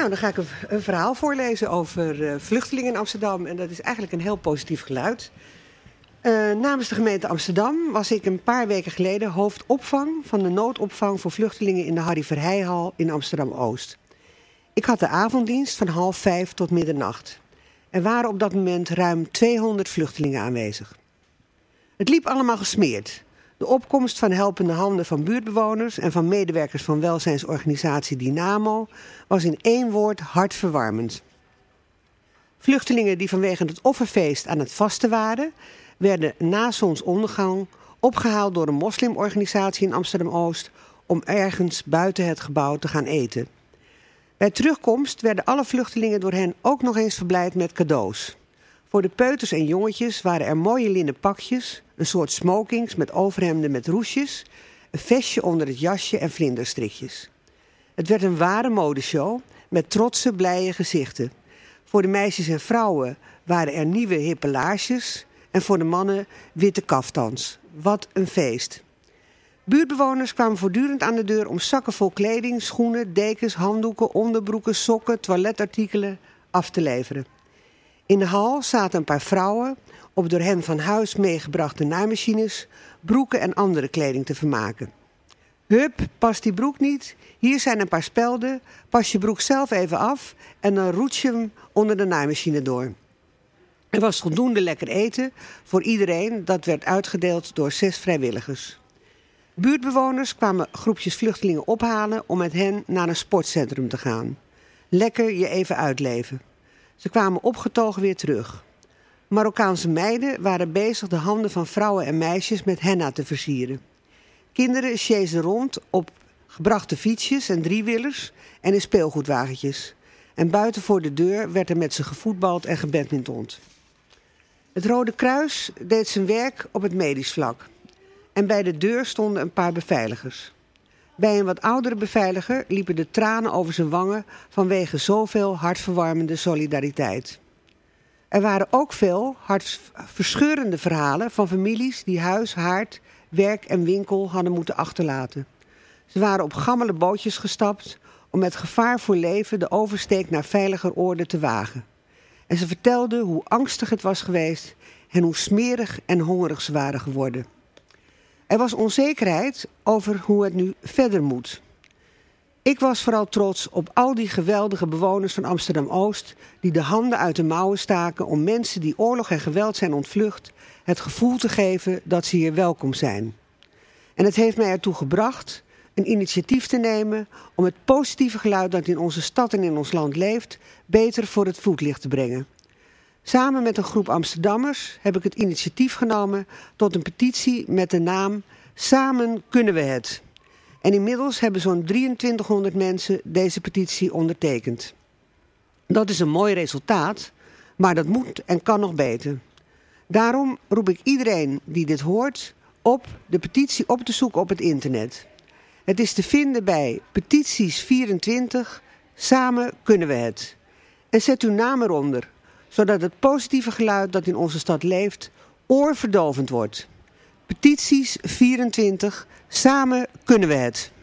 Nou, dan ga ik een verhaal voorlezen over vluchtelingen in Amsterdam. En dat is eigenlijk een heel positief geluid. Namens de gemeente Amsterdam was ik een paar weken geleden hoofdopvang van de noodopvang voor vluchtelingen in de Harry Verheijhal in Amsterdam-Oost. Ik had de avonddienst van 4:30 tot middernacht. Er waren op dat moment ruim 200 vluchtelingen aanwezig. Het liep allemaal gesmeerd. De opkomst van helpende handen van buurtbewoners en van medewerkers van welzijnsorganisatie Dynamo was in één woord hartverwarmend. Vluchtelingen die vanwege het offerfeest aan het vasten waren, werden na zonsondergang opgehaald door een moslimorganisatie in Amsterdam-Oost om ergens buiten het gebouw te gaan eten. Bij terugkomst werden alle vluchtelingen door hen ook nog eens verblijd met cadeaus. Voor de peuters en jongetjes waren er mooie linnen pakjes, een soort smokings met overhemden met roesjes, een vestje onder het jasje en vlinderstrikjes. Het werd een ware modeshow met trotse, blije gezichten. Voor de meisjes en vrouwen waren er nieuwe hippe laarsjes en voor de mannen witte kaftans. Wat een feest. Buurtbewoners kwamen voortdurend aan de deur om zakken vol kleding, schoenen, dekens, handdoeken, onderbroeken, sokken, toiletartikelen af te leveren. In de hal zaten een paar vrouwen op door hen van huis meegebrachte naaimachines, broeken en andere kleding te vermaken. Hup, past die broek niet? Hier zijn een paar spelden, pas je broek zelf even af en dan roets je hem onder de naaimachine door. Er was voldoende lekker eten voor iedereen, dat werd uitgedeeld door 6 vrijwilligers. Buurtbewoners kwamen groepjes vluchtelingen ophalen om met hen naar een sportcentrum te gaan. Lekker je even uitleven. Ze kwamen opgetogen weer terug. Marokkaanse meiden waren bezig de handen van vrouwen en meisjes met henna te versieren. Kinderen sjeesden rond op gebrachte fietsjes en driewielers en in speelgoedwagentjes. En buiten voor de deur werd er met ze gevoetbald en gebadmintond. Het Rode Kruis deed zijn werk op het medisch vlak. En bij de deur stonden een paar beveiligers. Bij een wat oudere beveiliger liepen de tranen over zijn wangen vanwege zoveel hartverwarmende solidariteit. Er waren ook veel hartverscheurende verhalen van families die huis, haard, werk en winkel hadden moeten achterlaten. Ze waren op gammele bootjes gestapt om met gevaar voor leven de oversteek naar veiliger oorden te wagen. En ze vertelden hoe angstig het was geweest en hoe smerig en hongerig ze waren geworden. Er was onzekerheid over hoe het nu verder moet. Ik was vooral trots op al die geweldige bewoners van Amsterdam-Oost die de handen uit de mouwen staken om mensen die oorlog en geweld zijn ontvlucht het gevoel te geven dat ze hier welkom zijn. En het heeft mij ertoe gebracht een initiatief te nemen om het positieve geluid dat in onze stad en in ons land leeft beter voor het voetlicht te brengen. Samen met een groep Amsterdammers heb ik het initiatief genomen tot een petitie met de naam Samen kunnen we het. En inmiddels hebben zo'n 2300 mensen deze petitie ondertekend. Dat is een mooi resultaat, maar dat moet en kan nog beter. Daarom roep ik iedereen die dit hoort op de petitie op te zoeken op het internet. Het is te vinden bij Petities24 Samen kunnen we het. En zet uw naam eronder, zodat het positieve geluid dat in onze stad leeft oorverdovend wordt. Petities 24, samen kunnen we het.